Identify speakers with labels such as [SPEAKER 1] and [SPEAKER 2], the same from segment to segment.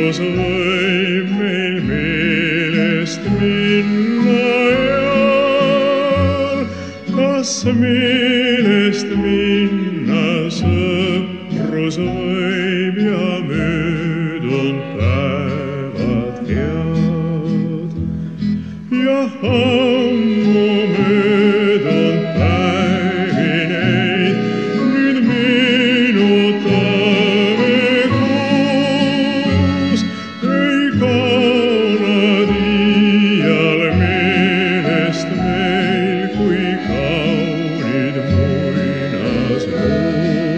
[SPEAKER 1] sõprus võib meil meelest minna ja kas meelest minna sõprus võib ja möödunud päevad head ja ammu möödunud päevi neid nüüd meenutame koos. Ei kauna iial meelest meil, kui kaunid muinaslood.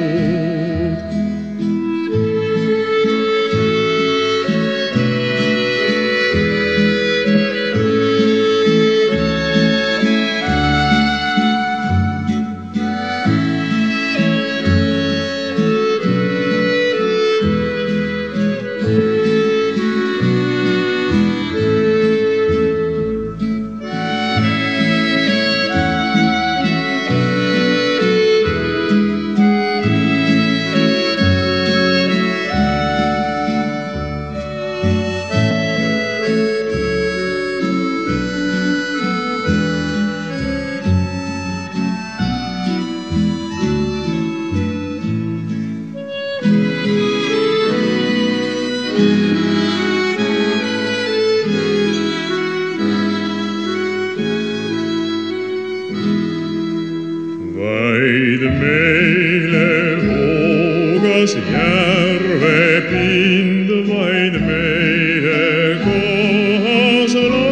[SPEAKER 1] Vaid meile hoogas järvepind, vaid meie kohas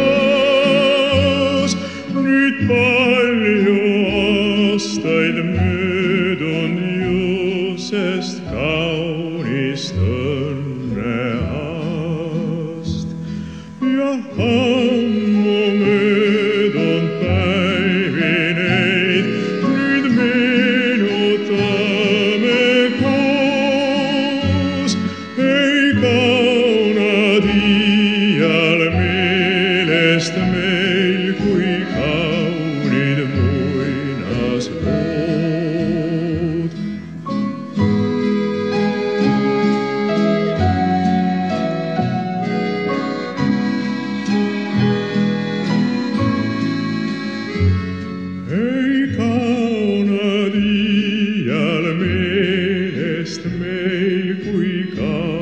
[SPEAKER 1] laas. Nüüd palju aastaid möödun ju, sest kaunist õnneaast ja ammu möödunud päevi neid nüüd meenutame koos. Ei kaunad iial meelest meil, kui kaunid muinaslood. Ei kaunad iial meelest meil, kui kaunid